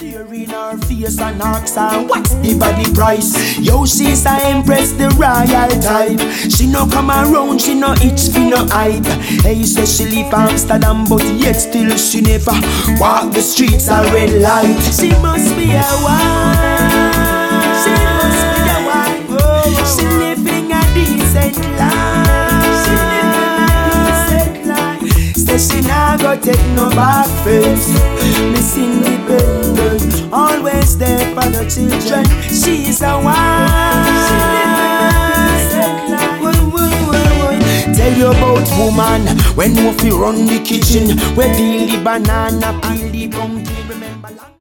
Stare in her face and ask her what's the body price. Yo, she's a empress, the royal type. She no come around, she no itch for no hype. Hey, say she live Amsterdam, but yet still she never walk the streets a red light. She must be a wife. She must be a wife. Oh. She living a decent life. She living a decent life. Say she nah go take no back face. Miss Independent, always there for the children. She's a wife. She living a decent life. Tell you about woman when you fi run the kitchen, where deal the banana peel.